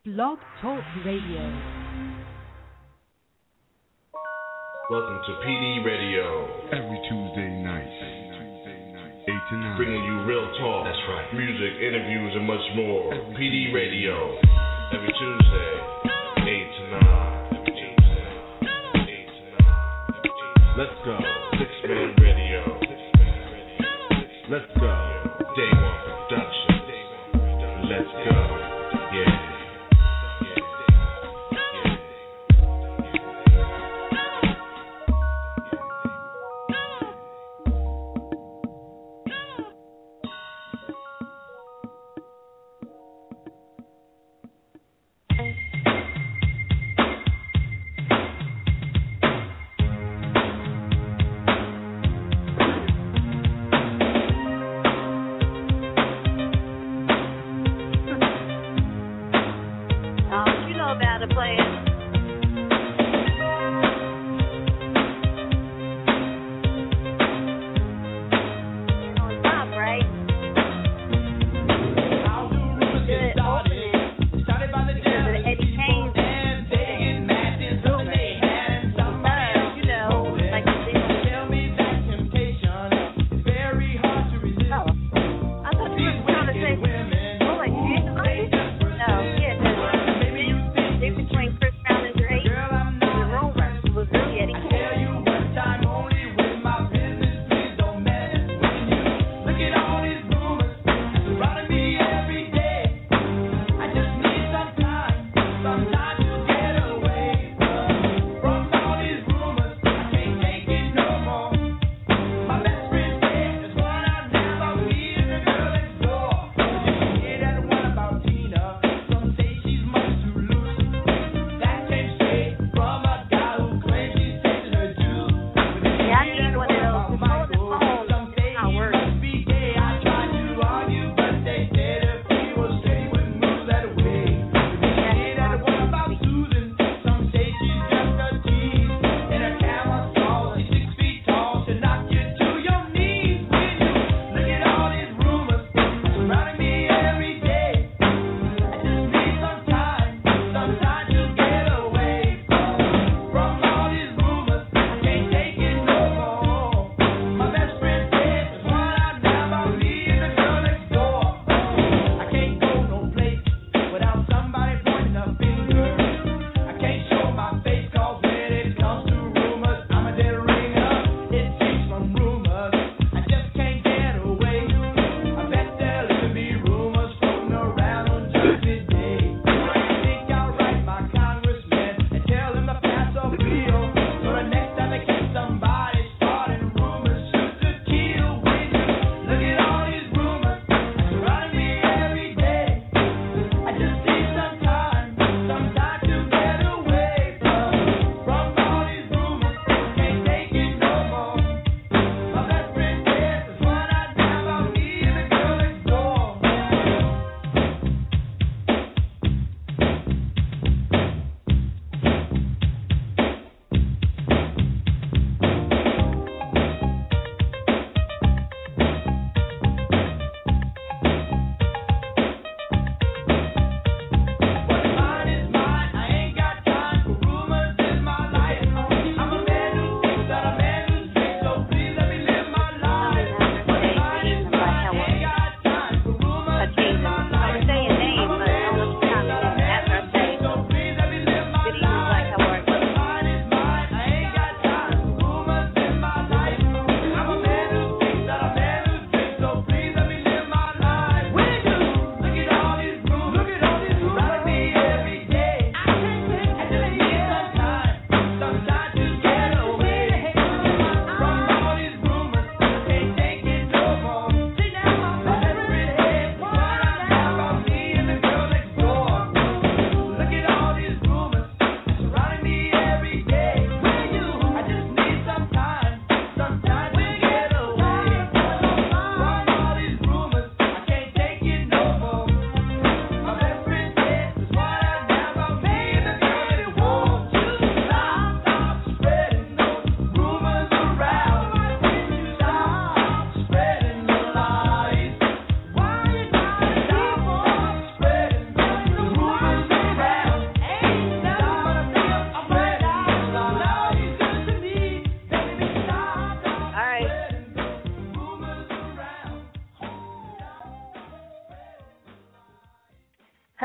Blog Talk Radio. Welcome to PD Radio. Every Tuesday night, 8 to 9. Bringing you real talk. That's right. Music, interviews, and much more. PD Radio. Every Tuesday, 8 to 9. Let's go. Six-Man Radio. Let's go. Day One Production. Let's go. Yeah. Between Chris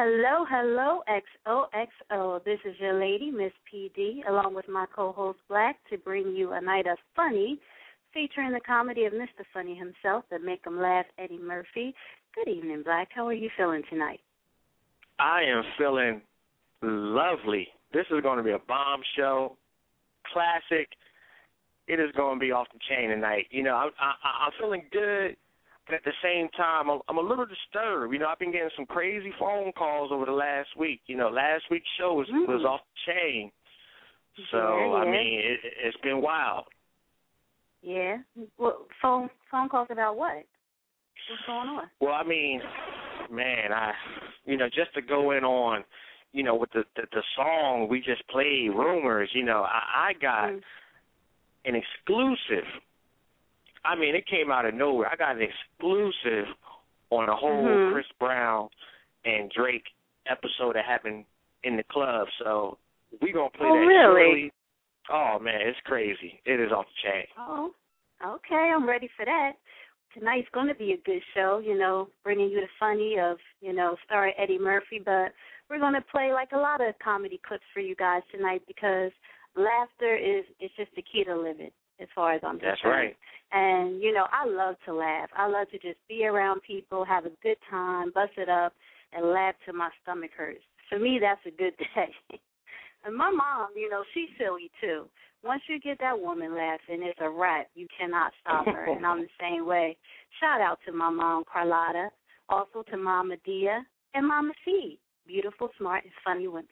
Hello, hello, XOXO. This is your lady, Miss PD, along with my co-host Black, to bring you a night of funny, featuring the comedy of Mr. Funny himself that make him laugh, Eddie Murphy. Good evening, Black. How are you feeling tonight? I am feeling lovely. This is going to be a bombshell, classic. It is going to be off the chain tonight. You know, I'm feeling good. But at the same time, I'm a little disturbed. You know, I've been getting some crazy phone calls over the last week. You know, last week's show was off the chain. So, yeah. I mean, it's been wild. Yeah. Well, phone calls about what? What's going on? Well, I mean, man, just to go in on, you know, with the song we just played, Rumors, you know, I got an exclusive. I mean, it came out of nowhere. I got an exclusive on a whole Chris Brown and Drake episode that happened in the club. So we're going to play that really? shortly. Oh, man, it's crazy. It is off the chain. Oh, okay. I'm ready for that. Tonight's going to be a good show, you know, bringing you the funny of, you know, starring Eddie Murphy. But we're going to play like a lot of comedy clips for you guys tonight because laughter is just the key to living. As far as I'm concerned. That's right. And, you know, I love to laugh. I love to just be around people, have a good time, bust it up, and laugh till my stomach hurts. For me, that's a good day. And my mom, you know, she's silly, too. Once you get that woman laughing, it's a wrap. You cannot stop her, and I'm the same way. Shout out to my mom, Carlotta, also to Mama Dia and Mama C. Beautiful, smart, and funny women.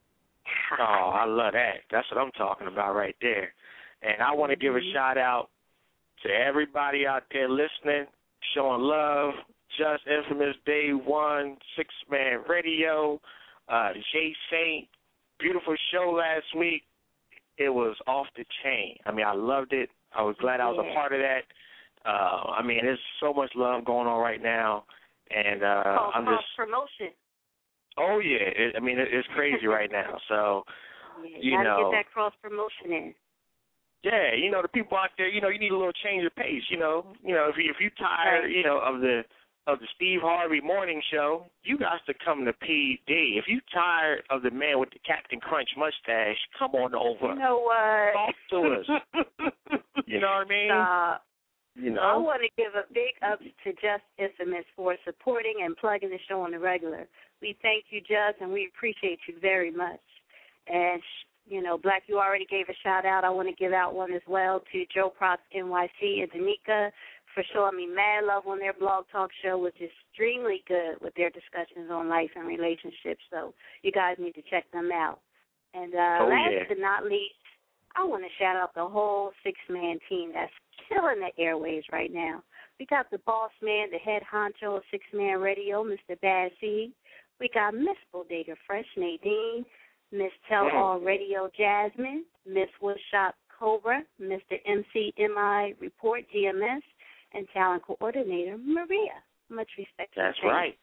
Oh, I love that. That's what I'm talking about right there. And I want to give a shout-out to everybody out there listening, showing love, Just Infamous Day One, Six-Man Radio, Jay Saint, beautiful show last week. It was off the chain. I mean, I loved it. I was glad I was a part of that. I mean, there's so much love going on right now. And I'm just... promotion. Oh, yeah. It's crazy right now. So, you know. Get that cross-promotion in. Yeah, you know, the people out there, you know, you need a little change of pace, you know. You know, if you tired, you know, of the Steve Harvey morning show, you got to come to PD. If you tired of the man with the Captain Crunch mustache, come on over. You know what? Talk to us. You know what I mean? You know. I want to give a big ups to Just Infamous for supporting and plugging the show on the regular. We thank you, Just, and we appreciate you very much. And you know, Black, you already gave a shout-out. I want to give out one as well to Joe Prox NYC and Danica for showing me mad love on their blog talk show, which is extremely good with their discussions on life and relationships. So you guys need to check them out. And last but not least, I want to shout out the whole six-man team that's killing the airwaves right now. We got the boss man, the head honcho of Six-Man Radio, Mr. Bad Seed. We got Miss Bodega Fresh, Nadine. Miss Tell All Radio Jasmine, Miss Woodshop Cobra, Mr. MCMI Report GMS, and Talent Coordinator Maria. Much respect. That's right.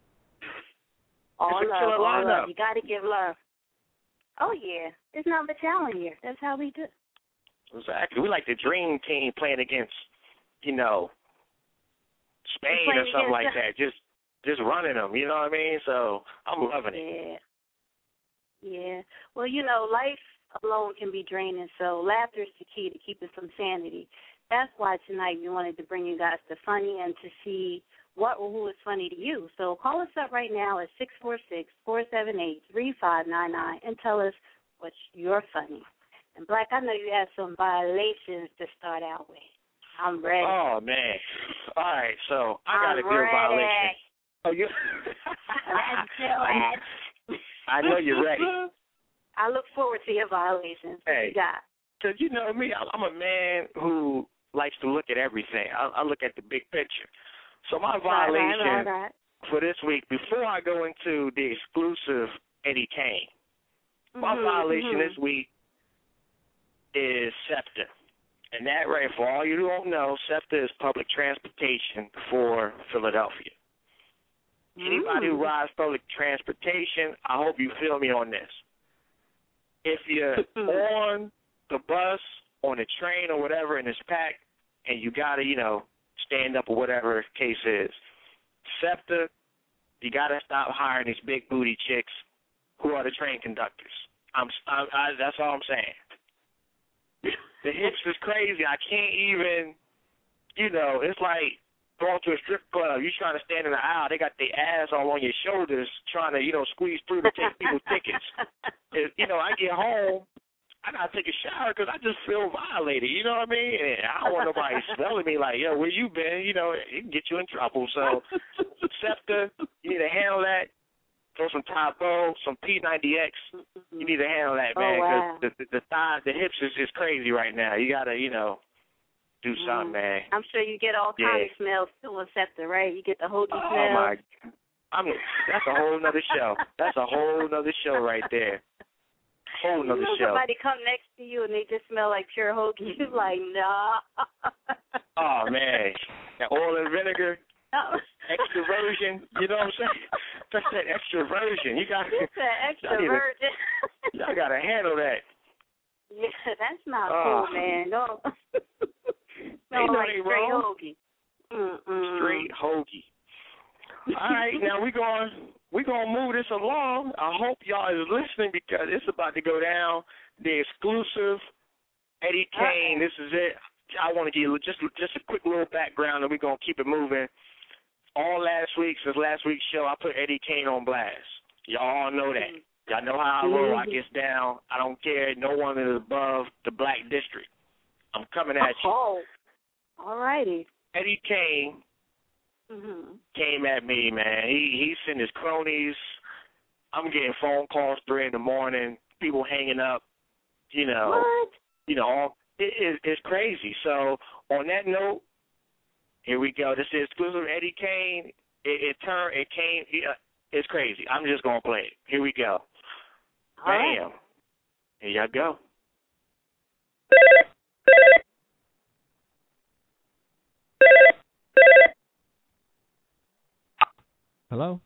All love. You got to give love. Oh, yeah. It's not the talent here. That's how we do. Exactly. We like the dream team playing against, you know, Spain or something like that. Just running them, you know what I mean? So I'm loving it. Yeah. Well, you know, life alone can be draining, so laughter is the key to keeping some sanity. That's why tonight we wanted to bring you guys the funny and to see what or who is funny to you. So call us up right now at 646-478-3599 and tell us what's your funny. And, Black, I know you have some violations to start out with. I'm ready. Oh, man. All right, so I got a good violation. Oh, you? Let's do it. I know you're ready. I look forward to your violations. What you got? Because you know me, I'm a man who likes to look at everything. I look at the big picture. So my violation for this week, before I go into the exclusive Eddie Kane, my violation this week is SEPTA. And that, right, for all you who don't know, SEPTA is public transportation for Philadelphia. Anybody who rides public transportation, I hope you feel me on this. If you're on the bus, on the train or whatever, and it's packed, and you got to, you know, stand up or whatever the case is, SEPTA You got to stop hiring these big booty chicks who are the train conductors. That's all I'm saying. The hips is crazy. I can't even, it's like going to a strip club. You trying to stand in the aisle. They got their ass all on your shoulders trying to, squeeze through to take people's tickets. I get home, I got to take a shower because I just feel violated. You know what I mean? And I don't want nobody smelling me like, yo, where you been? It can get you in trouble. So, Scepter, you need to handle that. Throw some Typo, some P90X. You need to handle that, man. Oh, wow. The thighs, the hips is crazy right now. You got to, do something, man. I'm sure you get all kinds of smells too on Scepter, right? You get the hoagie smell. That's a whole nother show. That's a whole nother show right there. Whole nother show. Somebody come next to you and they just smell like pure hoagie. You're like, nah. Oh, man. That oil and vinegar. Extra virgin, you know what I'm saying? That's that extra virgin. You got extra virgin. Y'all got to handle that. Yeah, that's not cool, man. No. No, like straight hoagie. Straight hoagie. All right, now we're gonna move this along. I hope y'all is listening because it's about to go down. The exclusive Eddie Kane. This is it. I want to give you just a quick little background, and we're gonna keep it moving. Since last week's show, I put Eddie Kane on blast. Y'all all know that. Y'all know how I roll. I get down. I don't care. No one is above the Black District. I'm coming at you. Oh, all righty. Eddie Kane came at me, man. He sent his cronies. I'm getting phone calls 3 in the morning. People hanging up. What? It's crazy. So on that note, here we go. This is exclusive Eddie Kane. It's crazy. I'm just gonna play it. Here we go. All Bam. right. Here y'all go. Hello?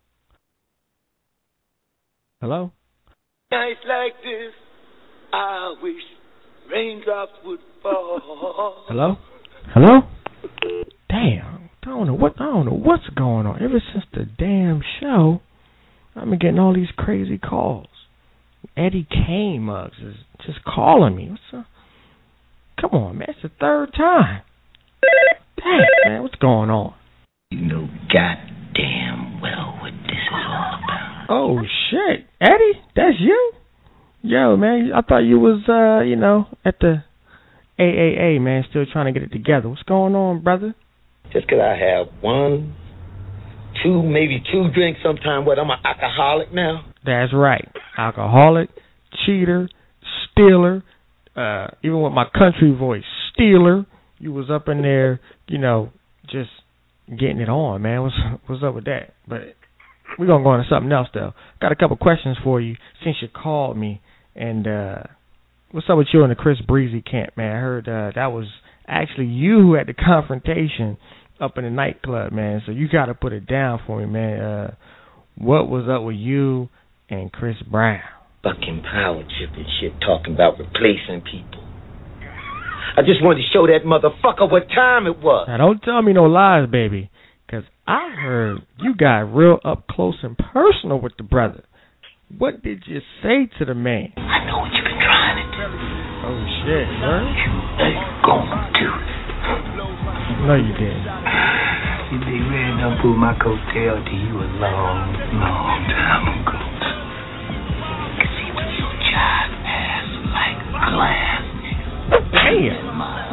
Hello? Nights like this, I wish raindrops would fall. Hello? Hello? Damn. I don't know what's going on. Ever since the damn show, I've been getting all these crazy calls. Eddie Kane mugs is just calling me. Come on, man. It's the 3rd time. Damn, man. What's going on? You know goddamn well what this is all about. Oh, shit. Eddie? That's you? Yo, man. I thought you was, at the AAA, man, still trying to get it together. What's going on, brother? Just 'cause I have 1, 2, maybe 2 drinks sometime. I'm an alcoholic now? That's right. Alcoholic, cheater, stealer, even with my country voice, stealer. You was up in there, just getting it on, man. What's up with that? But we're going to go into something else, though. Got a couple questions for you since you called me. And what's up with you and the Chris Breezy camp, man? I heard that was actually you who had the confrontation up in the nightclub, man. So you got to put it down for me, man. What was up with you and Chris Brown? Fucking power trip and shit, talking about replacing people. I just wanted to show that motherfucker what time it was. Now, don't tell me no lies, baby, because I heard you got real up close and personal with the brother. What did you say to the man? I know what you've been trying to do. Oh, shit, man. You ain't gonna do it. No, you didn't. See, Big Red done pulled my coattail to you a long, long time ago. Cause see, when you jive ass like glass, damn.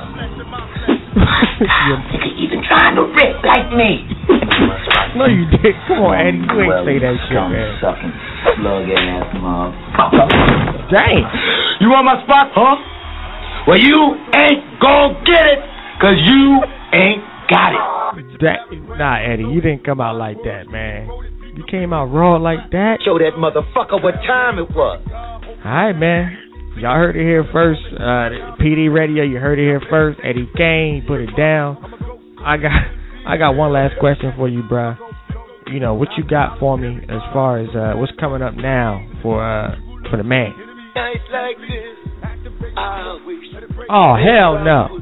Nigga even trying to rip like me. No, you did. Come on, Eddie. You ain't say that shit, man. Sucking, slug ass motherfucker. Dang. You want my spot, huh? Well, you ain't gonna get it, cause you ain't got it. Nah, Eddie, you didn't come out like that, man. You came out raw like that. Show that motherfucker what time it was. All right, man. Y'all heard it here first. PD Radio, you heard it here first. Eddie Kane, put it down. I got one last question for you, bruh. What you got for me as far as what's coming up now for the man? Nights like this, I wish. Oh, hell no.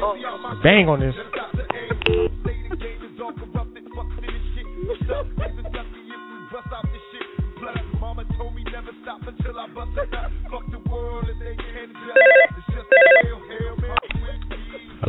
Bang on this.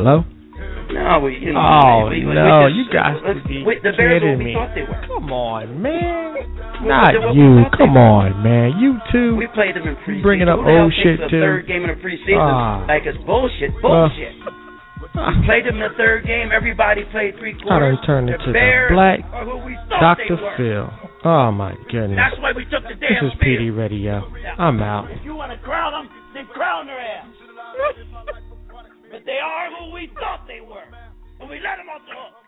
Hello? No, no, you guys be the Bears kidding what we me. thought they were. Come on, man. Not you. Come on, man. You too. We played them in preseason. Bringing up old shit the too. Third game in the preseason, like it's bullshit. We played them in the third game. Everybody played 3 quarters. I done turned into the black Dr. Phil. Oh my goodness. That's why we took the damn This is PD Radio. I'm out. If you want to crown them, then crown their ass. But they are who we thought they were. And we let them off the hook.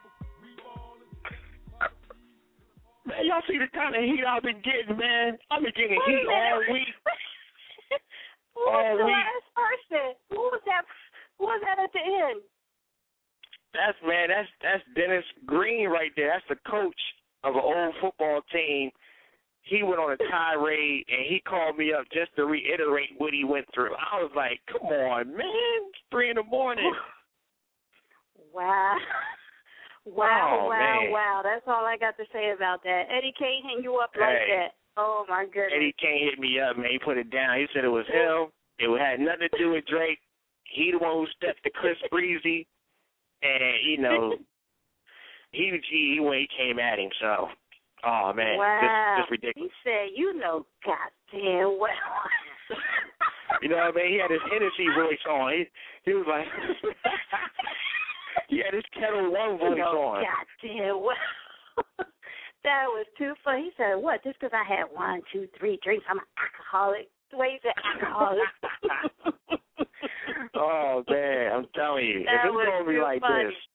Man, y'all see the kind of heat I've been getting, man? I've been getting heat all week. Who was the last person? Who was that at the end? That's Dennis Green right there. That's the coach of an old football team. He went on a tirade, and he called me up just to reiterate what he went through. I was like, come on, man. It's 3 in the morning. Wow. Man. Wow. That's all I got to say about that. Eddie can't hang you up like that. Oh, my goodness. Eddie can't hit me up, man. He put it down. He said it was him. It had nothing to do with Drake. He the one who stepped to Chris Breezy. And, you know, he came at him. So, oh, man. Wow. This ridiculous. He said, you know, goddamn well. You know what I mean? He had his Hennessy voice on. He was like, he had his Kettle One voice on. Goddamn well. That was too funny. He said, what, just because I had 1, 2, 3 drinks, I'm an alcoholic? The way he said alcoholic. Oh, man, I'm telling you. That if it's going to be like funny. this.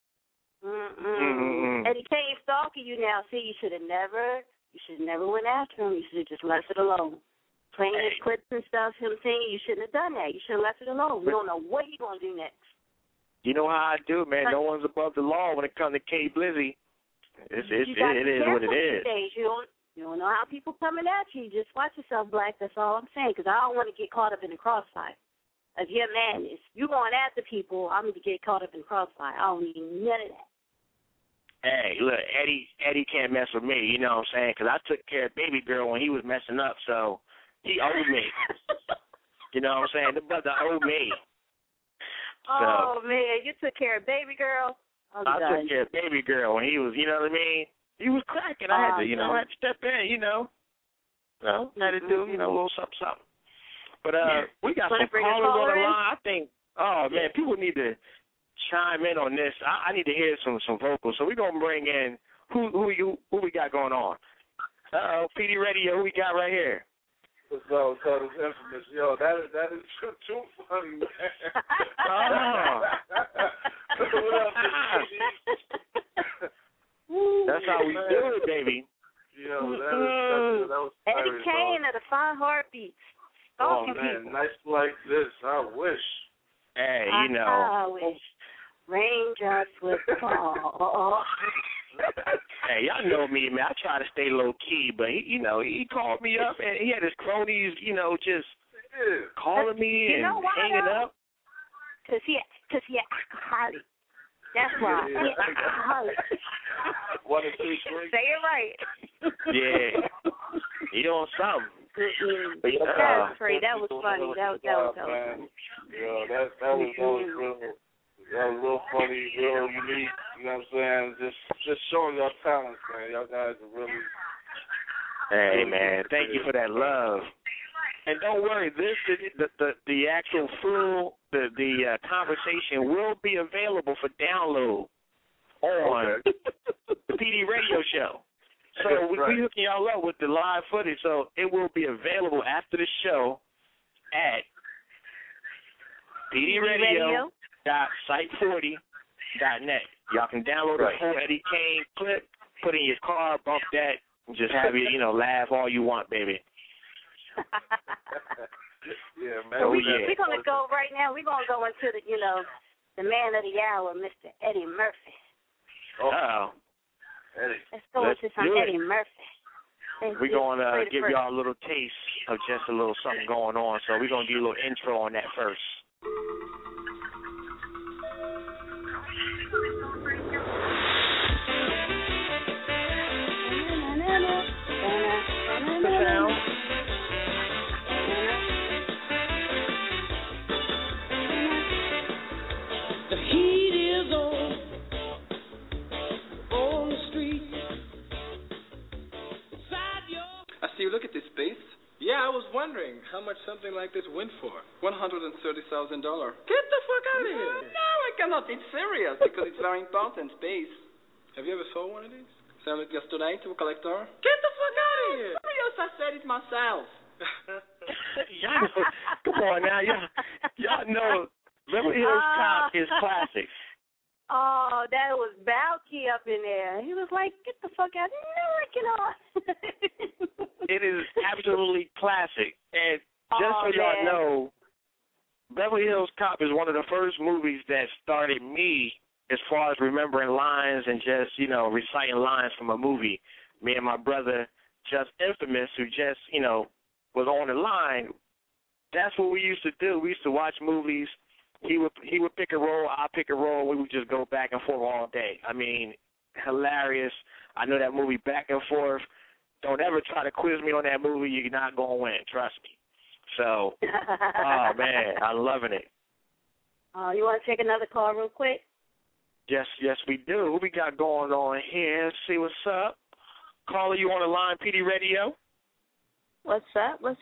Eddie Kane stalking you now. See, you should have never went after him. You should have just left it alone. Playing his clips and stuff, him singing, you shouldn't have done that. You should have left it alone. We don't know what he's going to do next. You know how I do, man. No one's above the law when it comes to K Blizzy. It is what it is. You don't know how people coming at you. Just watch yourself, Black. That's all I'm saying, because I don't want to get caught up in the crossfire of your madness. You going after people, I'm going to get caught up in the crossfire. I don't need none of that. Hey, look, Eddie can't mess with me, you know what I'm saying? Because I took care of baby girl when he was messing up, so he owed me. You know what I'm saying? The brother owed me. Oh, man, you took care of baby girl? I took care of baby girl when he was, you know what I mean? He was cracking. I had to, I had to step in, you know. Had to do, a little something. But we got some callers on the line. I think, man, people need to chime in on this. I need to hear some vocals. So we're gonna bring in who we got going on. PD Radio, who we got right here? So this infamous, that is too funny, man. That's how we do it, baby. That was Eddie Kane at the 5 Heartbeats. Oh man, people. Nights like this, I wish. Hey, I wish raindrops would fall. Hey, y'all know me, man. I try to stay low key, but he called me up and he had his cronies, just calling me and hanging up. Cause he alcoholic. That's why. He alcoholic. 1 or 2 drinks. Say it right. Yeah. He on something. That's great. That was funny. That was funny. Yeah, that was real. That was real funny, real unique. You know what I'm saying? Just showing your talents, man. Y'all guys are really. Hey, man. Thank you for that love. And don't worry, the actual full the conversation will be available for download on the PD Radio Show. So we hooking y'all up with the live footage, so it will be available after the show at pdradio.site40.net. Y'all can download the whole Eddie Kane clip, put it in your car, bump that, and just have you, laugh all you want, baby. Yeah, man. So we're going to go right now. We're going to go into the man of the hour, Mr. Eddie Murphy. Oh. Let's go into some Eddie Murphy. We're going to give y'all a little taste of just a little something going on. So we're going to do a little intro on that first. The heat space? Yeah, I was wondering how much something like this went for. $130,000. Get the fuck out of here. No, I cannot. It's serious because it's very important, space. Have you ever saw one of these? Sound like a student or collector? Get the fuck out of here. Serious, I said it myself. Y'all know, come on now. Y'all know Beverly Hills Cop is classic. Oh, that was Balky up in there. He was like, get the fuck out. No, get on. It is absolutely classic. And just so y'all know, Beverly Hills Cop is one of the first movies that started me as far as remembering lines and just, reciting lines from a movie. Me and my brother, Just Infamous, who just, was on the line, that's what we used to do. We used to watch movies. He would pick a role, I'd pick a role, we would just go back and forth all day. I mean, hilarious. I know that movie back and forth. Don't ever try to quiz me on that movie. You're not going to win. Trust me. So, oh, man, I'm loving it. You want to take another call real quick? Yes, we do. What we got going on here? Let's see what's up. Caller, you on the line, PD Radio? What's up? What's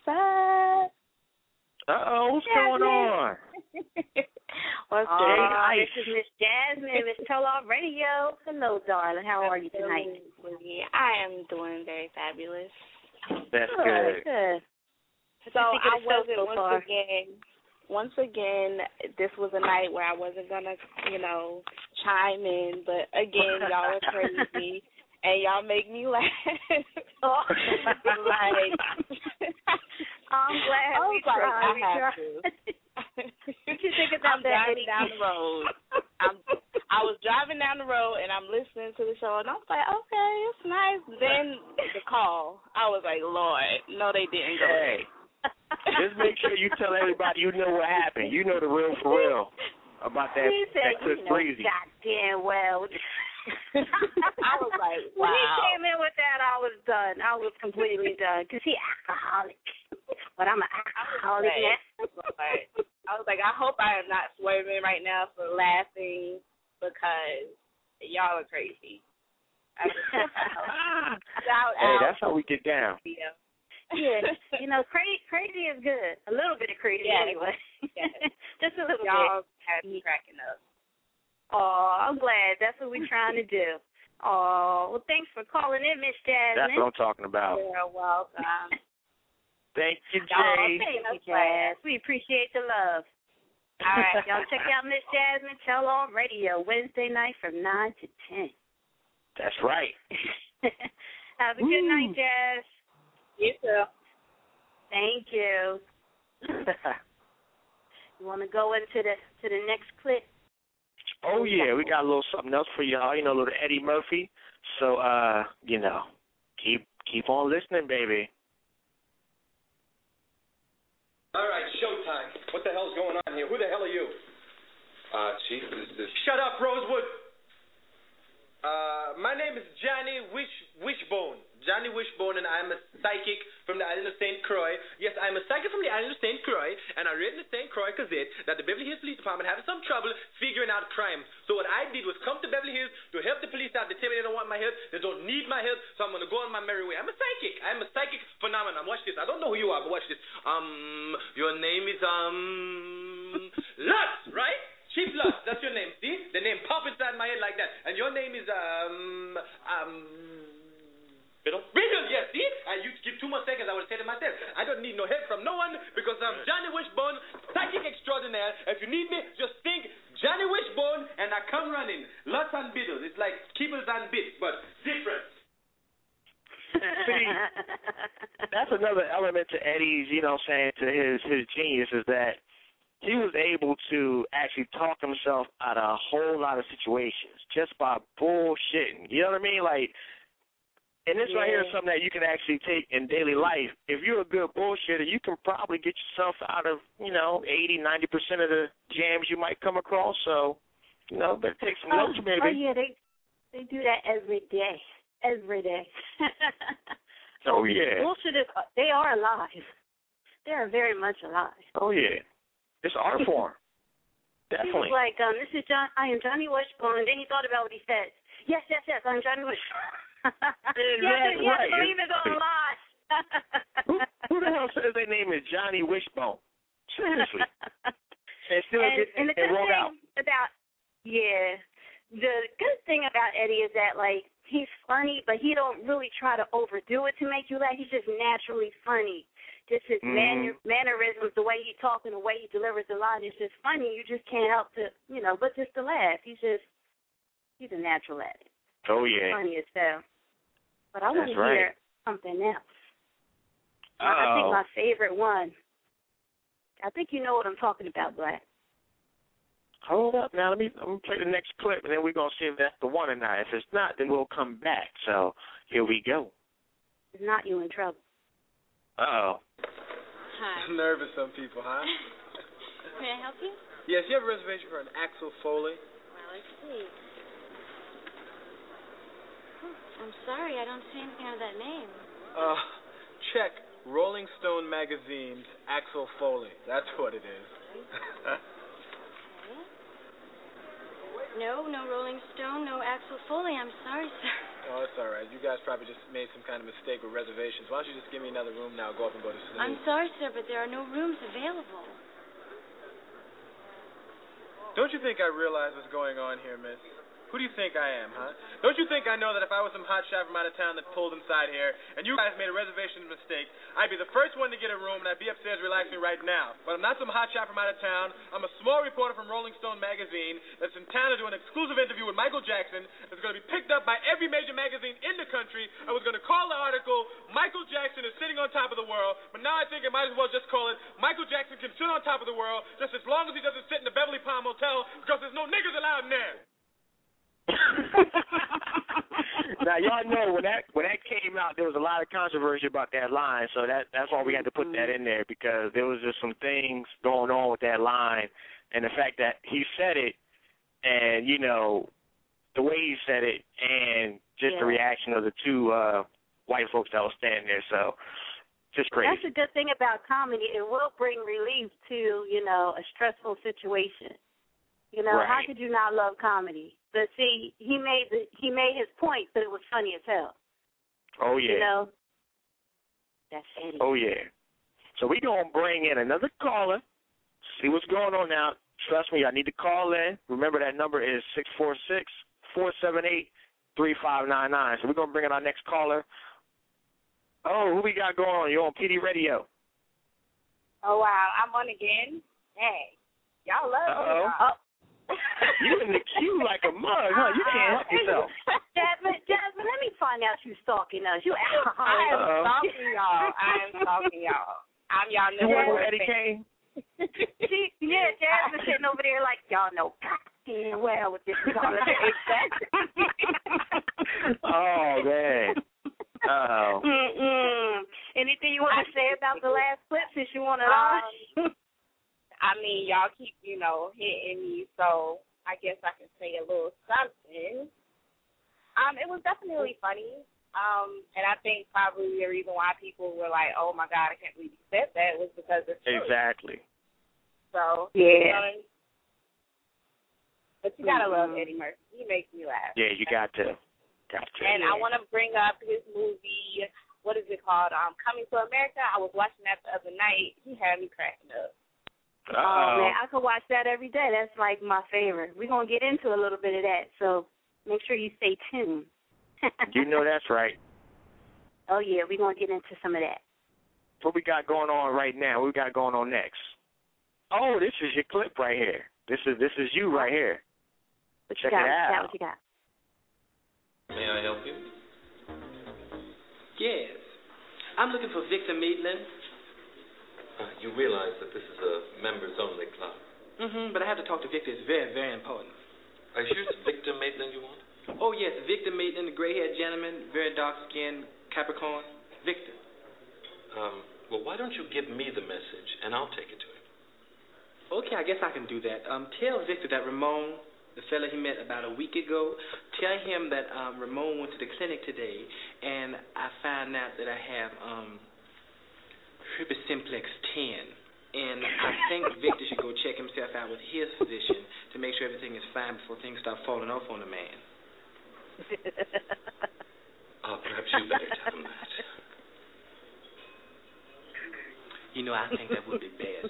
going on? What's This is Miss Jasmine, Miss Tell-Off Radio. Hello, darling. How are you tonight? I am doing very fabulous. That's good. So I wasn't once again, this was a night where I wasn't going to, chime in. But, again, y'all are crazy. And y'all make me laugh. I'm glad we tried. What you think about that? I'm driving down the road. I was driving down the road, and I'm listening to the show, and I was like, okay, it's nice. Then the call, I was like, Lord, no, they didn't go. Hey, just make sure you tell everybody you know what happened. You know the real for real about that. That took breezy. Goddamn well. I was like, wow. When he came in with that, I was done. I was completely done. Because he's alcoholic. But I'm an alcoholic now. I was like, I hope I am not swerving right now for laughing because y'all are crazy. Hey, that's how we get down. Yeah, crazy is good. A little bit of crazy anyway. Yes. Just a little y'all bit. Have me cracking up. Oh, I'm glad. That's what we're trying to do. Oh, well, thanks for calling in, Miss Jasmine. That's what I'm talking about. You're welcome. Thank you, Jay. Thank you, Jazz. We appreciate the love. All right, y'all check out Miss Jasmine Tell-All Radio Wednesday night from 9 to 10. That's right. Have a good night, Jazz. You too. Thank you. You want to go into the next clip? Oh, yeah, we got a little something else for y'all, a little Eddie Murphy. So, keep on listening, baby. All right, showtime. What the hell's going on here? Who the hell are you? Chief, is this... Shut up, Rosewood. My name is Johnny Wishbone. Johnny Wishbone, and I'm a psychic from the island of St. Croix. Yes, I'm a psychic from the island of St. Croix, and I read in the St. Croix Gazette that the Beverly Hills Police Department having some trouble figuring out crime. So what I did was come to Beverly Hills to help the police out. They tell me they don't want my help. They don't need my help, so I'm going to go on my merry way. I'm a psychic. I'm a psychic phenomenon. Watch this. I don't know who you are, but watch this. Your name is, Lutz, right? Chief Lutz, that's your name. See? The name pop inside my head like that. And your name is, Riddle, yes, see? And you give 2 more seconds, I will say to myself, I don't need no help from no one because I'm Johnny Wishbone, psychic extraordinaire. If you need me, just think Johnny Wishbone and I come running. Lots and biddles. It's like kibbles and bits, but different. See, that's another element to Eddie's, to his genius is that he was able to actually talk himself out of a whole lot of situations just by bullshitting. You know what I mean? Like, and this right here is something that you can actually take in daily life. If you're a good bullshitter, you can probably get yourself out of, 80, 90% of the jams you might come across. So, better take some notes, maybe. Oh, yeah, they do that every day. Every day. Oh, yeah. Bullshitters, they are alive. They are very much alive. Oh, yeah. It's art form. Definitely. He was like, this is John. I am Johnny Wishbone. And then he thought about what he said. Yes, I'm Johnny Wishbone. Yes, believe it's on live. Who the hell says their name is Johnny Wishbone? Seriously. And still and the good walk thing out. The good thing about Eddie is that, like, he's funny, but he don't really try to overdo it to make you laugh. He's just naturally funny. Just his mannerisms, the way he talks and the way he delivers the line is just funny. You just can't help to, but just to laugh. He's a natural at it. Oh, yeah. Funny as hell. But I want to hear something else. I think my favorite one, I think you know what I'm talking about, Black. Hold up now. I'm gonna play the next clip, and then we're gonna see if that's the one or not. If it's not, then we'll come back. So here we go. If not, you in trouble. Uh-oh. Hi. Nervous, some people, huh? May I help you? Yes, you have a reservation for an Axel Foley? Well, let's see. I'm sorry, I don't see anything of that name. Check Rolling Stone magazine's Axel Foley. That's what it is. No Rolling Stone, no Axel Foley. I'm sorry, sir. Oh, it's all right. You guys probably just made some kind of mistake with reservations. Why don't you just give me another room now? Go up and go to sleep. I'm sorry, sir, but there are no rooms available. Don't you think I realize what's going on here, miss? Who do you think I am, huh? Don't you think I know that if I was some hotshot from out of town that pulled inside here, and you guys made a reservation mistake, I'd be the first one to get a room, and I'd be upstairs relaxing right now. But I'm not some hotshot from out of town. I'm a small reporter from Rolling Stone magazine that's in town to do an exclusive interview with Michael Jackson that's going to be picked up by every major magazine in the country. I was going to call the article, Michael Jackson is sitting on top of the world, but now I think I might as well just call it, Michael Jackson can sit on top of the world just as long as he doesn't sit in the Beverly Palm Hotel, because there's no niggers allowed in there. Now y'all know when that came out, there was a lot of controversy about that line, so that's why we had to put that in there, because there was just some things going on with that line, and the fact that he said it, and the way he said it, and just the reaction of the two white folks that was standing there, so just crazy. That's a good thing about comedy; it will bring relief to a stressful situation. Right. How could you not love comedy? But see, he made his point, but it was funny as hell. Oh yeah. That's Eddie. Oh yeah. So we gonna bring in another caller. See what's going on now. Trust me, I need to call in. Remember that number is 646-478-3599. So we're gonna bring in our next caller. Oh, who we got going on? You're on PD Radio. Oh wow, I'm on again. Hey, y'all love me. You in the queue like a mug, huh? You can't help yourself. Jasmine, let me find out you stalking us. I am stalking y'all. I'm y'all You want where Eddie came? Jasmine sitting over there like, y'all know goddamn well what this is all about. Oh, man. Oh. Anything you want to say about the last clip since you want to I mean, y'all keep, hitting me, so I guess I can say a little something. It was definitely funny, and I think probably the reason why people were like, oh, my God, I can't believe you said that was because it's true. Exactly. So, yeah. But you got to love Eddie Murphy. He makes me laugh. Yeah, you got to. And I want to bring up his movie, what is it called, Coming to America. I was watching that the other night. He had me cracking up. Oh, man, I could watch that every day. That's like my favorite. We're going to get into a little bit of that, so make sure you stay tuned. You know that's right. Oh, yeah, we're going to get into some of that. What we got going on right now? What we got going on next? Oh, this is your clip right here. This is you right here. Check it out. What you got? May I help you? Yes. I'm looking for Victor Maitland. You realize that this is a members-only club. But I have to talk to Victor. It's very, very important. Are you sure it's Victor Maitland you want? Oh, yes, Victor Maitland, the gray-haired gentleman, very dark-skinned, Capricorn. Victor. Well, why don't you give me the message, and I'll take it to him. Okay, I guess I can do that. Tell Victor that Ramon, the fella he met about a week ago, tell him that Ramon went to the clinic today, and I found out that I have herpes simplex 10. And I think Victor should go check himself out with his physician to make sure everything is fine before things start falling off on the man. Perhaps you better tell him that. I think that would be best.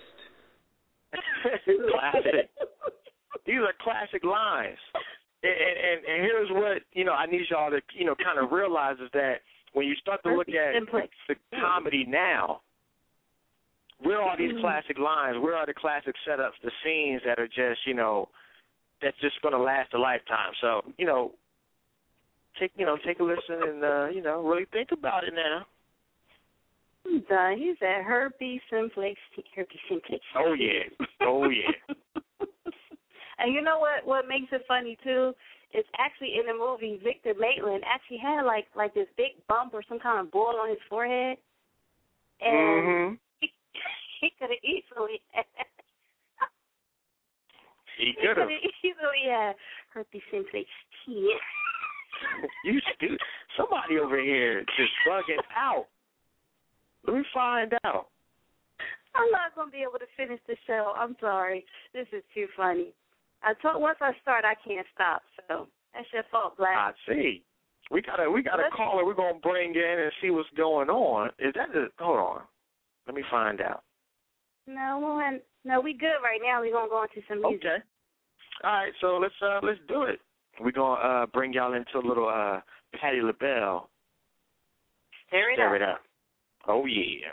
Classic. These are classic lines. And here's what, I need y'all to, kind of realize is that when you start to look at the comedy now, where are these classic lines? Where are the classic setups, the scenes that are just, that's just going to last a lifetime? So, take a listen and, really think about it now. He said herpes simplex. Oh, yeah. Oh, yeah. And you know what makes it funny, too? It's actually in the movie, Victor Maitland actually had, like this big bump or some kind of boil on his forehead. And he could have easily had herpes simplex. You stupid. Somebody over here just bugging out. Let me find out. I'm not going to be able to finish the show. I'm sorry. This is too funny. Once I start, I can't stop. So that's your fault, Black. I see. We got a caller we're going to bring in and see what's going on. Is that hold on. Let me find out. No, we good right now. We're going to go into some music. Okay. All right, so let's do it. We're going to bring y'all into a little Patti LaBelle. Stir it up. Oh, yeah.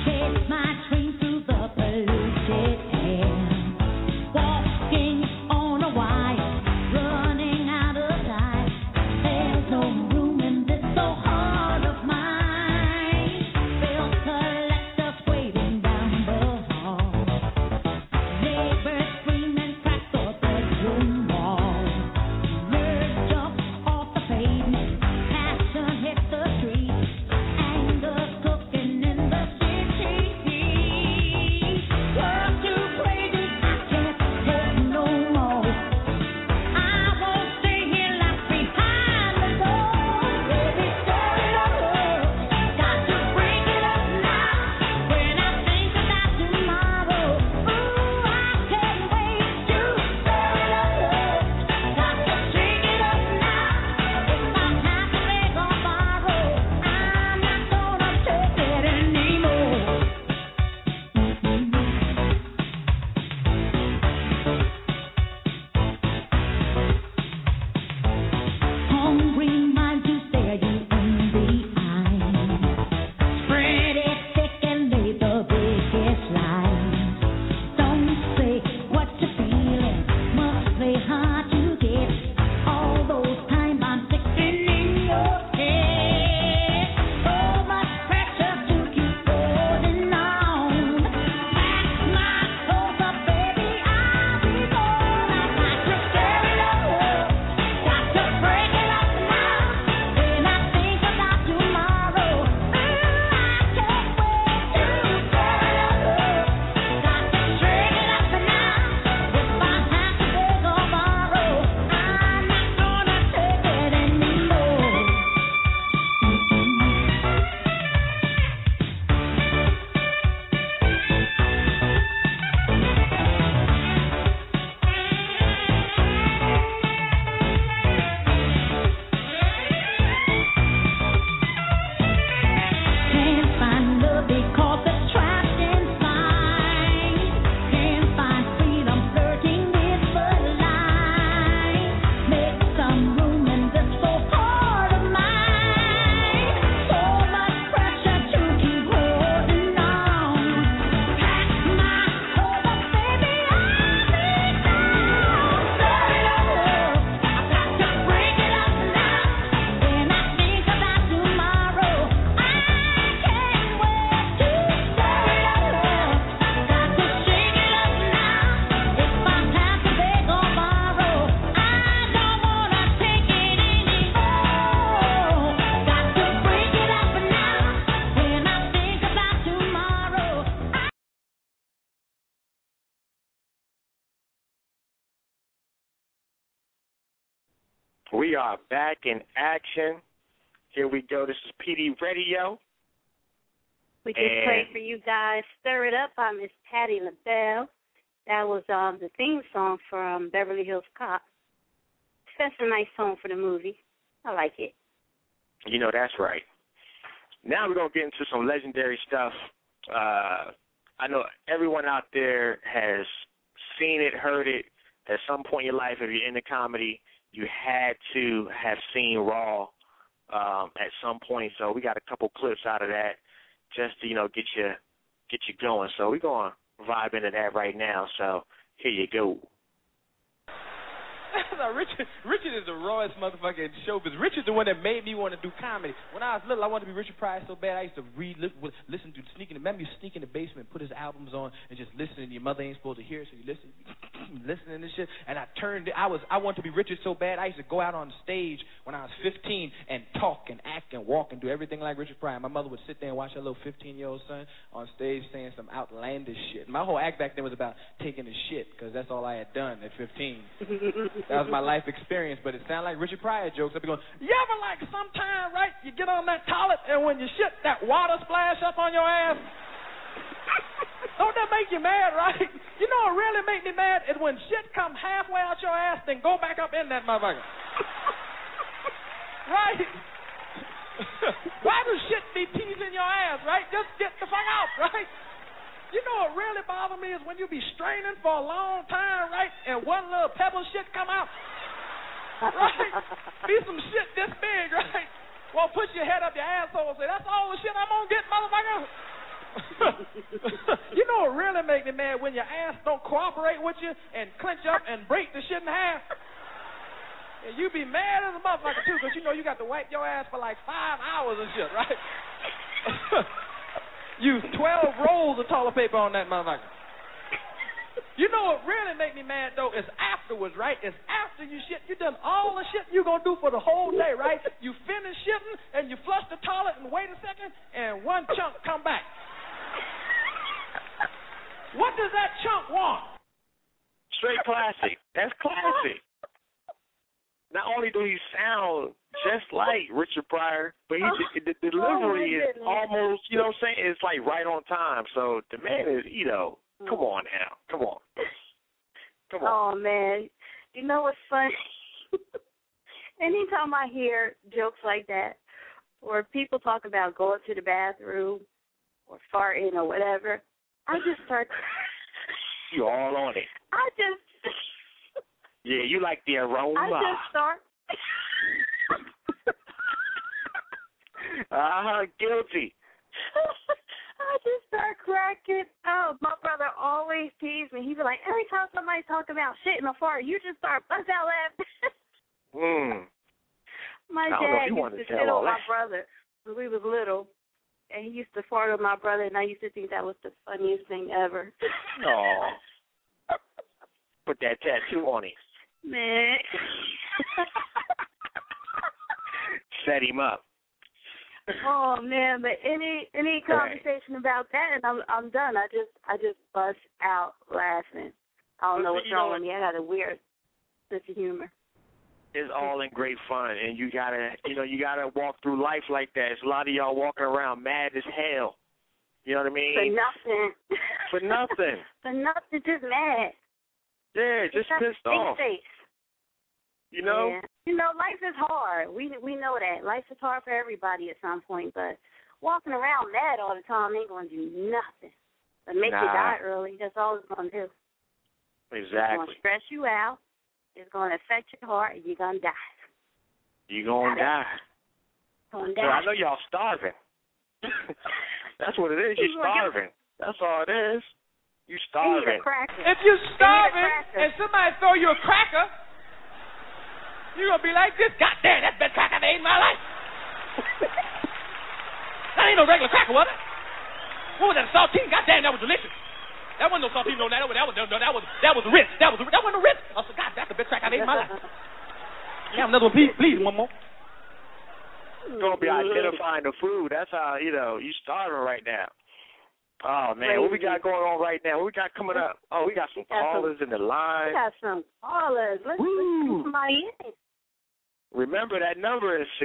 Walking on We are back in action. Here we go. This is PD Radio. We just played for you guys Stir It Up by Miss Patti LaBelle. That was the theme song from Beverly Hills Cop. That's a nice song for the movie. I like it. You know, that's right. Now we're going to get into some legendary stuff. I know everyone out there has seen it, heard it. At some point in your life, if you're into comedy, you had to have seen Raw at some point. So we got a couple clips out of that just to, get you going. So we're going to vibe into that right now. So here you go. No, Richard is the rawest motherfucker in showbiz. Richard's the one that made me want to do comedy. When I was little, I wanted to be Richard Pryor so bad. I used to listen to remember you sneak in the basement, put his albums on, and just listen. And your mother ain't supposed to hear it, so you listening to shit. And I wanted to be Richard so bad. I used to go out on stage when I was 15 and talk and act and walk and do everything like Richard Pryor. My mother would sit there and watch her little 15-year-old son on stage saying some outlandish shit. My whole act back then was about taking a shit because that's all I had done at 15. That was my life experience, but it sounded like Richard Pryor jokes. I'd be going, you ever like sometime, right, you get on that toilet and when you shit, that water splash up on your ass? Don't that make you mad, right? You know what really make me mad is when shit come halfway out your ass, then go back up in that motherfucker. Right? Why does shit be teasing your ass, right? Just get the fuck out, right? You know what really bothers me is when you be straining for a long time, right, and one little pebble shit come out, right? Be some shit this big, right? Well, put your head up your asshole and say, that's all the shit I'm going to get, motherfucker. You know what really make me mad? When your ass don't cooperate with you and clench up and break the shit in half. And you be mad as a motherfucker, too, because you know you got to wipe your ass for like 5 hours and shit, right? Use 12 rolls of toilet paper on that motherfucker. You know what really make me mad, though, is afterwards, right? It's after you shit. You done all the shit you going to do for the whole day, right? You finish shitting, and you flush the toilet, and wait a second, and one chunk come back. What does that chunk want? Straight classy. That's classy. Not only do he sound just like Richard Pryor, but the delivery is almost, you know what I'm saying? It's like right on time. So the man is, come on now. Come on. Oh, man. You know what's funny? Anytime I hear jokes like that, or people talk about going to the bathroom or farting or whatever, I just start You all on it. Yeah, you like the aroma. I just start. Guilty. I just start cracking up. My brother always teased me. He'd be like, every time somebody talk about shit in a fart, you just start bust out laughing. My dad used to sit on my brother when we was little, and he used to fart on my brother, and I used to think that was the funniest thing ever. Oh. Put that tattoo on him. Man. Set him up. Oh man, but any conversation about that, and I'm done. I just bust out laughing. I don't know what's wrong with me. I got a weird sense of humor. It's all in great fun, and you gotta walk through life like that. It's a lot of y'all walking around mad as hell. You know what I mean? For nothing. For nothing. For nothing, just mad. Yeah, just pissed off. Face. You know? Yeah. You know, life is hard. We know that. Life is hard for everybody at some point, but walking around mad all the time ain't going to do nothing but make you die early. That's all it's going to do. Exactly. It's going to stress you out. It's going to affect your heart, and you're going to die. You're going to die. So I know y'all starving. That's what it is. You're starving. That's all it is. You starving. If you're starving and somebody throw you a cracker, you're going to be like this. God damn, that's the best cracker I ate in my life. That ain't no regular cracker, was it? What was that, a saltine? God damn, that was delicious. That wasn't no saltine, no, that was Ritz. That wasn't a Ritz. I said, God, that's the best cracker I ate in my life. Yeah, another one, please, one more. You're going to be identifying the food. That's how, you starving right now. Oh, man, what we got going on right now? What we got coming up? Oh, we got some callers in the line. We got some callers. Let's get somebody in. Remember, that number is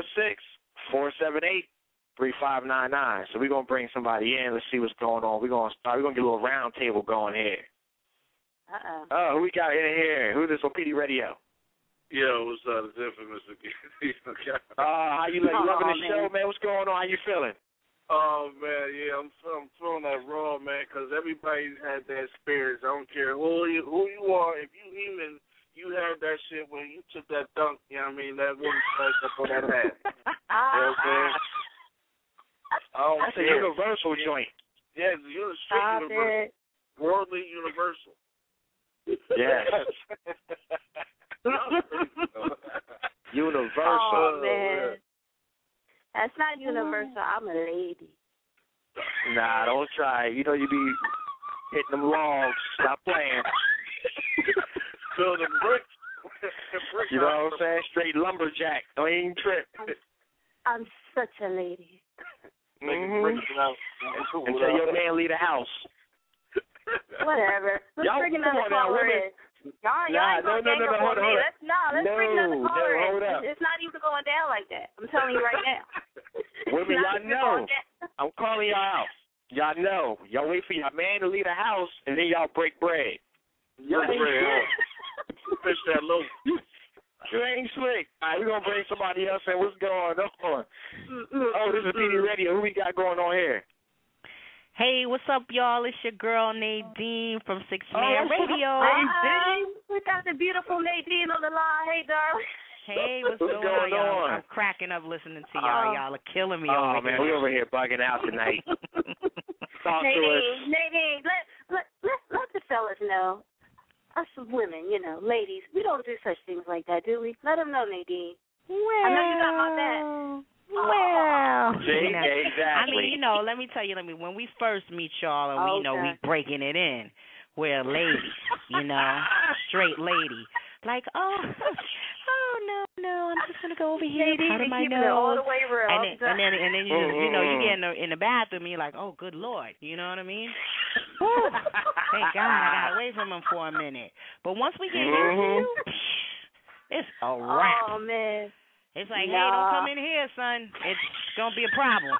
646-478-3599. So we're going to bring somebody in. Let's see what's going on. We're going to get a little round table going here. Oh, who we got in here? Who's this on PD Radio? Yo, what's up? It's infamous again. How you loving the show, man? What's going on? How you feeling? Oh, man, yeah, I'm feeling that raw, man, because everybody had that experience. I don't care who you are. If you had that shit when you took that dunk, you know what I mean, that woman flashed up on that hat. You know what I'm saying? That's a universal joint. Yeah, it's straight universal. Worldly universal. Yes. Universal. Oh, man. That's not universal. I'm a lady. Nah, don't try. You know you be hitting them logs. Stop playing. Building bricks. You know what I'm saying? Straight lumberjack. Don't even trip. I'm such a lady. Until your man leave the house. Whatever. Let's bring another caller in. Y'all ain't gonna gang up on me. Let's bring another caller in. It's not even going down like that. I'm telling you right now. Women, y'all know. I'm calling y'all out. Y'all know. Y'all wait for your man to leave the house, and then y'all break bread. Y'all ain't slick. Fish that low. You ain't slick. All right, we're going to bring somebody else in. What's going on? Oh, this is PD Radio. Who we got going on here? Hey, what's up, y'all? It's your girl, Nadine from 6 Man Radio. Nadine. We got the beautiful Nadine on the line. Hey, darling. Hey, what's going on, y'all? I'm cracking up listening to y'all. Y'all are killing me over here. Oh, man, we over here bugging out tonight. Talk to us. Nadine, let the fellas know. Us women, you know, ladies, we don't do such things like that, do we? Let them know, Nadine. Well, I know you got my back. Well, exactly. I mean, let me tell you, when we first meet y'all and we breaking it in, we're ladies, straight lady. Like, no, I'm just gonna go over here and cut my nose. All the way real. And then you just, you get in the bathroom and you're like, oh, good Lord, you know what I mean? Thank God I got away from him for a minute. But once we get into you, it's a wrap. Oh man. It's like, hey, don't come in here, son. It's gonna be a problem.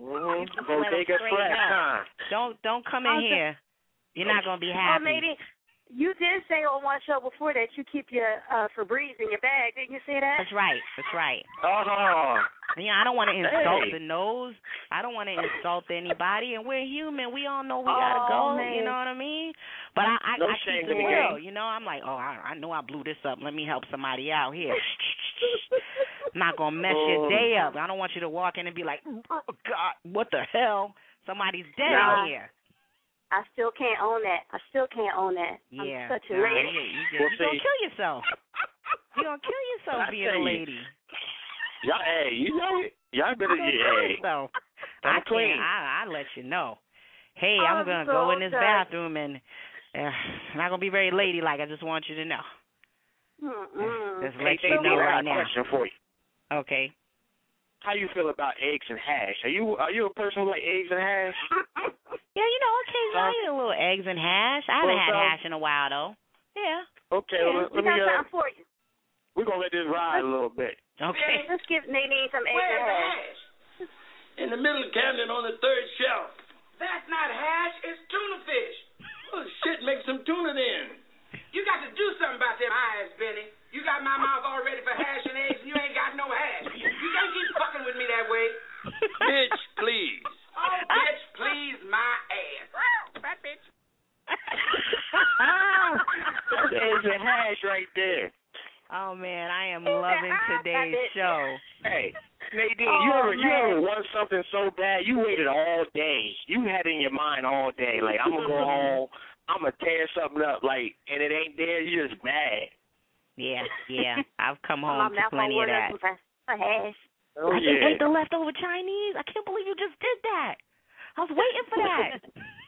Don't come in here. You're not gonna be happy. Maybe you did say on one show before that you keep your Febreze in your bag. Didn't you say that? That's right. Oh. I don't want to insult the nose. I don't want to insult anybody. And we're human. We all know we gotta go. Man. You know what I mean? But I keep it real. I'm like, I know I blew this up. Let me help somebody out here. I'm not gonna mess your day up. I don't want you to walk in and be like, oh, God, what the hell? Somebody's dead in here. I still can't own that. Yeah. I'm such a lady. You're gonna kill yourself. You're gonna kill yourself being a lady. Y'all better get I'm clean. I let you know. Hey, I'm gonna go in this bathroom and it's not gonna be very ladylike. I just want you to know. Just let you know right now. I have a question for you. Okay. How you feel about eggs and hash? Are you a person who like eggs and hash? Yeah, occasionally I eat a little eggs and hash. I haven't had hash in a while though. Yeah. Okay, let me time for you. We're gonna let this ride a little bit. Okay. Let's give Nadine some eggs and hash. In the middle cabinet on the third shelf. That's not hash, it's tuna fish. Well, shit, make some tuna then. You got to do something about them eyes, Benny. You got my mouth all ready for hash and eggs, and you ain't got no hash. You can't keep fucking with me that way. Bitch, please. Oh, bitch, please my ass. Fat bitch. There's a hash right there. Oh man, I am loving today's show. Hey, Nadine, you ever want something so bad you waited all day? You had it in your mind all day, like I'm gonna go home, I'm gonna tear something up, like, and it ain't there. You're just mad. Yeah. I've come home to plenty of that. Oh, I just ate the leftover Chinese. I can't believe you just did that. I was waiting for that.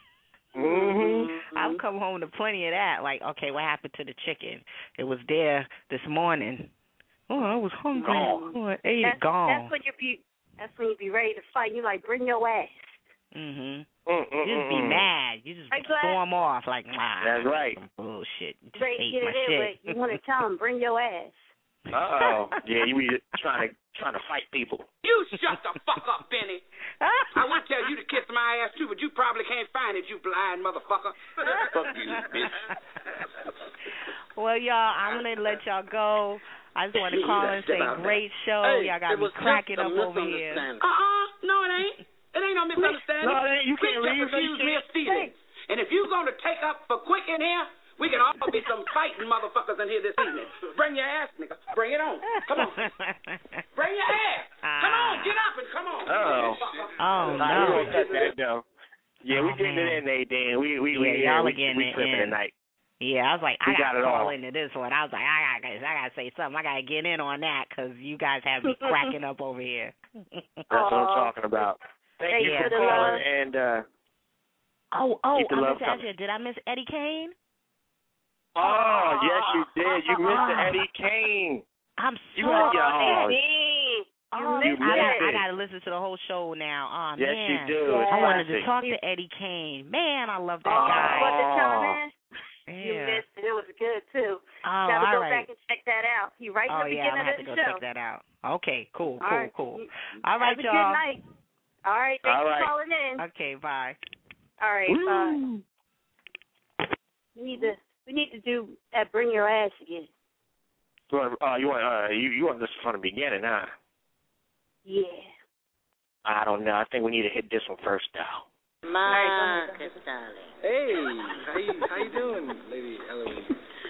I've come home to plenty of that. Like, okay, what happened to the chicken? It was there this morning. Oh, I was hungry. Oh, I ate it. Gone. That's when you be ready to fight. You like, bring your ass. You just be mad. You just storm off like, that's right. Bullshit. You just ready to ate get my it in, shit. but you want to tell them, bring your ass. Yeah, you be trying to fight people. You shut the fuck up, Benny. I would tell you to kiss my ass too, but you probably can't find it, you blind motherfucker. Fuck you, bitch. Well, y'all, I'm gonna let y'all go. I just want to call and say, great show. Hey, y'all got me cracking up over here. No, it ain't. It ain't no misunderstanding. No, it ain't. You can't read me feelings. And if you're gonna take up for quick in here, we can all be some fighting motherfuckers in here this evening. Bring your ass, nigga. Bring it on. Come on. Bring your ass. Come on. Get up and come on. Oh, no. We gonna cut that down. Yeah, we getting it in, Nadine. We y'all are getting it in tonight. Yeah, I was like, I got to call into this one. I was like, I gotta say something. I gotta get in on that because you guys have me cracking up over here. That's what I'm talking about. Thank you for calling and I missed Asha. Did I miss Eddie Kane? Oh, yes, you did. You missed Eddie Kane. I'm sorry. I got to listen to the whole show now. Oh, yes, man. you do. I wanted to talk to Eddie Kane. Man, I love that guy. What the time is? Yeah. You missed it. It was good, too. Oh, got to go right. back and check that out. He right in the beginning I'm of the go show. Check that out. Okay, cool. All right, y'all. Have a good night. All right, thanks for calling in. Okay, bye. All right, bye. We need to do that. Bring your ass again. You want this from the beginning, huh? Yeah. I don't know. I think we need to hit this one first, though. Marcus, darling. Hey, how you doing, Lady Eloise?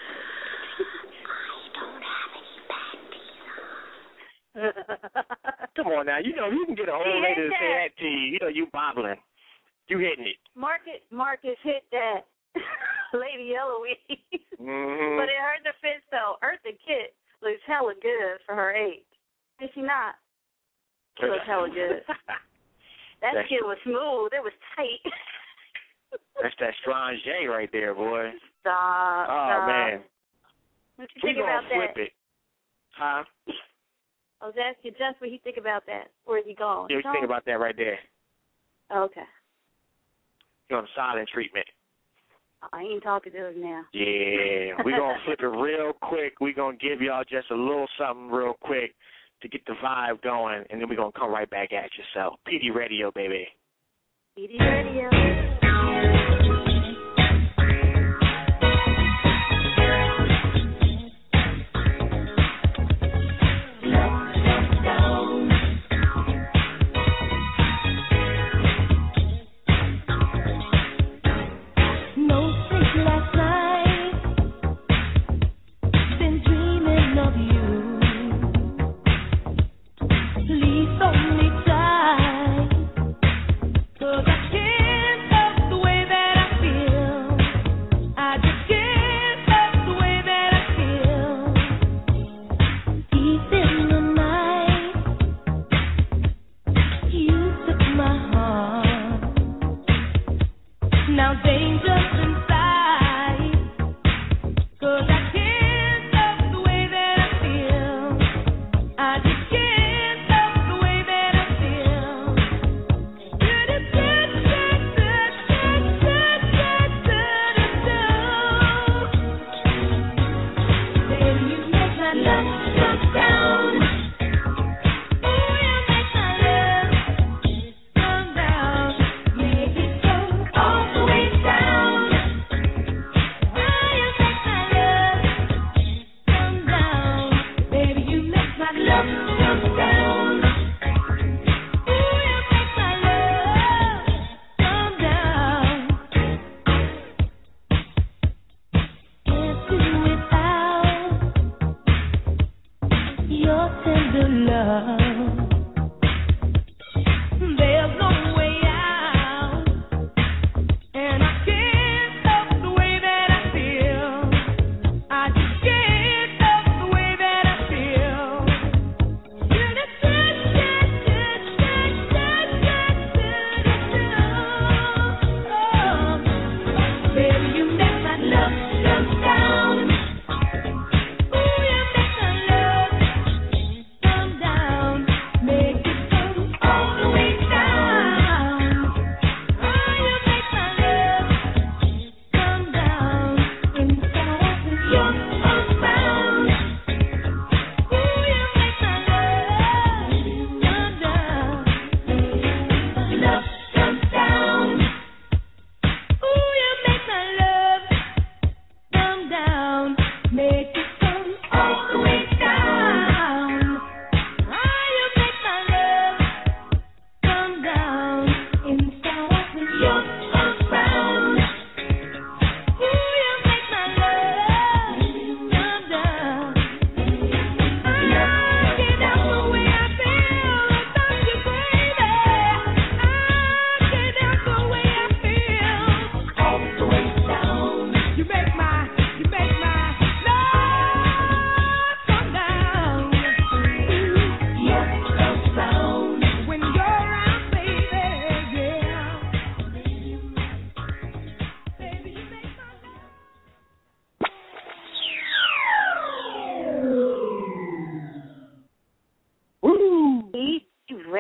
I don't have any panties. Come on now, you can get an old lady to say that to you. You bobbling. You hitting it. Marcus hit that. Lady Eloise. Mm-hmm. But in her defense, though, Eartha Kitt looks hella good for her age. Is she not? She looks hella good. That skin was smooth. It was tight. That's that Strange right there, boy. Stop. Man. What you think about that? Flip it. Huh? I was asking Just what he think about that. Where is he going? Yeah, what you think about that right there? Okay. You're on silent treatment. I ain't talking to him now. Yeah, we're going to flip it real quick. We're going to give y'all just a little something real quick to get the vibe going, and then we're going to come right back at yourself. PD Radio, baby. PD Radio.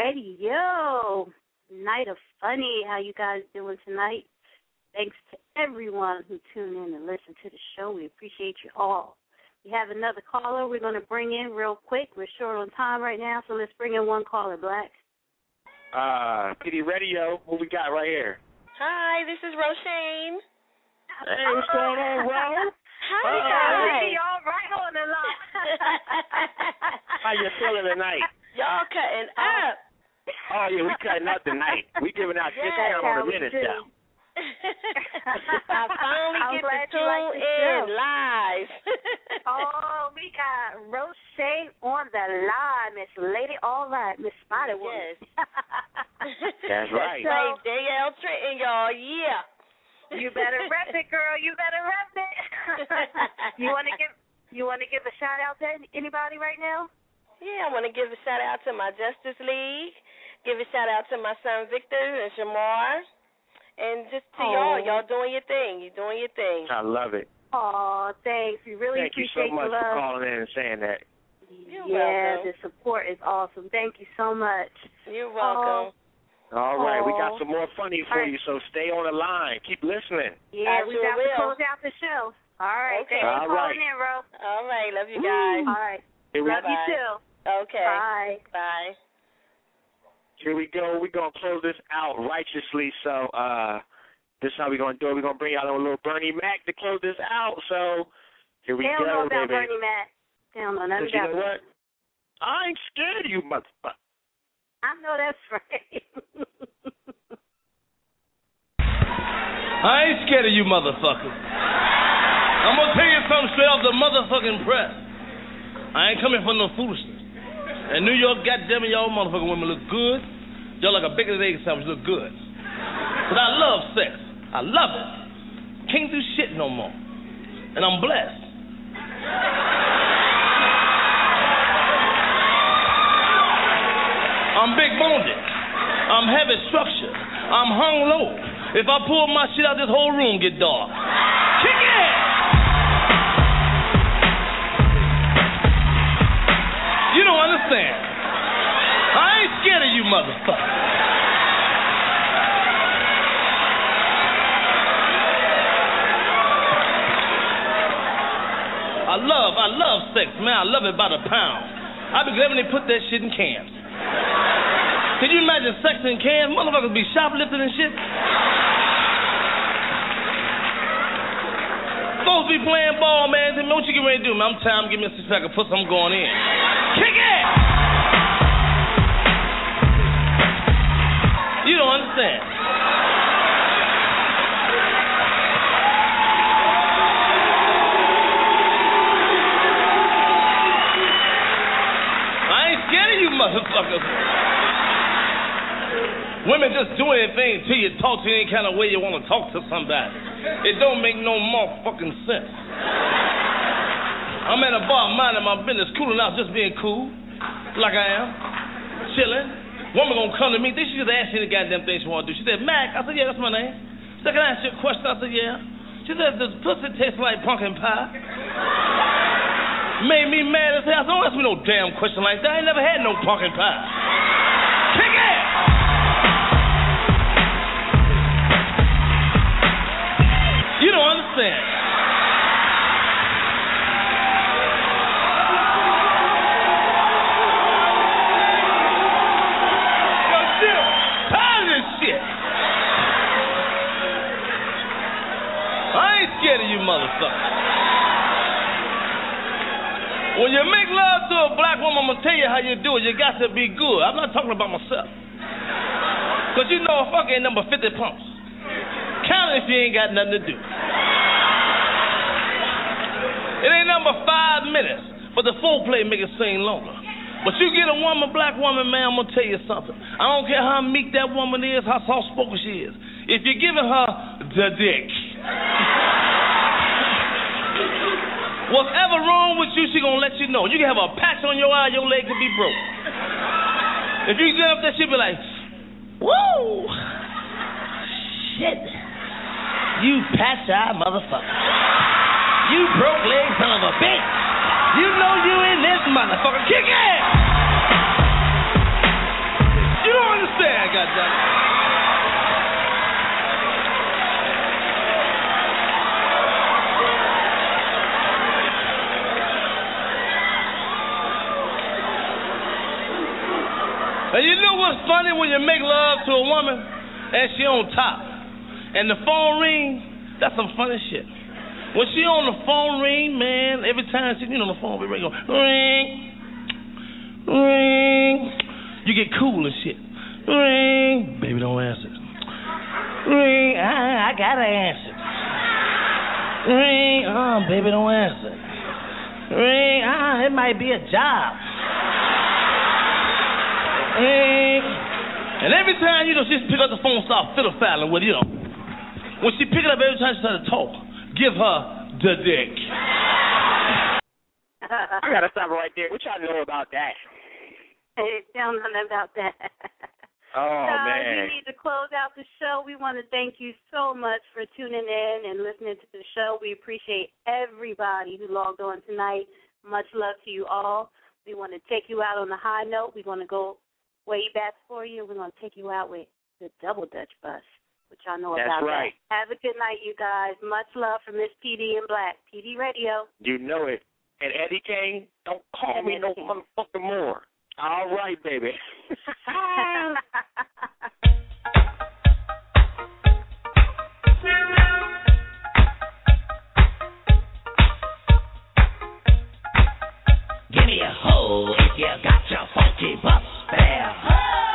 Radio. Night of Funny. How you guys doing tonight? Thanks to everyone who tuned in and listened to the show. We appreciate you all. We have another caller we're going to bring in real quick. We're short on time right now, so let's bring in one caller, Black. PD Radio, what we got right here? Hi, this is Roshane. Hey, what's going on, Ro? Hi. Y'all right on the line. How you feeling tonight? Y'all cutting up. Oh, yeah, we cutting up tonight. We giving out discount on the minute show. I finally get to tune in live. Oh, we got Roshane on the line, Miss Lady All Right, Miss Spotted Woman. Yes. That's right. So, Danielle Trenton, y'all, yeah. You better rep it, girl. You better rep it. You want to give a shout out to anybody right now? Yeah, I want to give a shout out to my Justice League. Give a shout out to my son Victor and Shamar. And just to y'all doing your thing. You're doing your thing. I love it. Oh, thanks. We really appreciate you so much the love. for calling in and saying that. You're welcome. The support is awesome. Thank you so much. You're welcome. All right, we got some more funny for you, so stay on the line. Keep listening. Yeah, we got to close out the show. All right. Okay. Thanks for calling in, Ro. All right. Love you guys. All right. Love you too. Okay. Bye. Bye. Here we go. We're going to close this out righteously. So this is how we're going to do it. We're going to bring out a little Bernie Mac to close this out. So here we go, baby. They don't know about baby. Bernie Mac. They don't know nothing You about know what? I ain't scared of you, motherfucker. I know that's right. I ain't scared of you, motherfucker. I'm going to tell you something straight off the motherfucking press. I ain't coming for no foolishness. In New York, goddamn it, y'all motherfucking women look good. Y'all like a bacon and egg sandwich, look good. But I love sex. I love it. Can't do shit no more. And I'm blessed. I'm big boned. I'm heavy structured. I'm hung low. If I pull my shit out, this whole room get dark. Kick it! You don't understand. I ain't scared of you, motherfucker. I love sex, man. I love it by the pound. I be glad when they put that shit in cans. Can you imagine sex in cans? Motherfuckers be shoplifting and shit. Folks be playing ball, man. Tell me what you get ready to do, man. I'm tired. Give me a six-pack of pussy. I'm going in. Kick it! You don't understand. I ain't scared of you, motherfuckers. Women just do anything to you, talk to you any kind of way you want to talk to somebody. It don't make no motherfucking sense. I'm at a bar minding my business, cooling out, just being cool, like I am, chilling. Woman gonna come to me, she just asked me the goddamn thing she want to do. She said, Mac. I said, yeah, that's my name. She said, can I ask you a question? I said, yeah. She said, does pussy taste like pumpkin pie? Made me mad as hell. I said, don't ask me no damn question like that. I ain't never had no pumpkin pie. Kick it! You don't understand. Yo, shit, tired of this shit. I ain't scared of you, motherfucker. When you make love to a black woman, I'm gonna tell you how you do it. You got to be good. I'm not talking about myself. Cause you know a fuck ain't number 50 pumps. Count it if you ain't got nothing to do. It ain't number 5 minutes, but the foreplay make it seem longer. But you get a woman, black woman, man, I'm gonna tell you something. I don't care how meek that woman is, how soft-spoken she is. If you're giving her the dick, whatever wrong with you, she gonna let you know. You can have a patch on your eye, your leg could be broke. If you get up there, she'll be like, woo, shit, you patch-eye motherfucker. You broke leg son of a bitch. You know you in this motherfucker. Kick it! You understand, goddammit. And you know what's funny when you make love to a woman and she on top and the phone ring? That's some funny shit. When she on the phone ring, man, every time she on the phone, we ring, go ring, ring. You get cool and shit. Ring, baby, don't answer. Ring, I gotta answer. Ring, baby, don't answer. Ring, it might be a job. And every time, she just pick up the phone, start fiddle-faddling with, when she pick it up every time she starts to talk, give her the dick. I gotta stop right there. What y'all know about that? Hey, tell nothing about that. Oh, man. We need to close out the show. We want to thank you so much for tuning in and listening to the show. We appreciate everybody who logged on tonight. Much love to you all. We want to take you out on a high note. We're going to go way back for you. We're going to take you out with the Double Dutch Bus, which I know about. That's right. That. Have a good night, you guys. Much love from Miss PD and Black. PD Radio. You know it. And Eddie Kane, don't call me no motherfucker more. All right, baby. Give me a hole if you got your funky bus fare.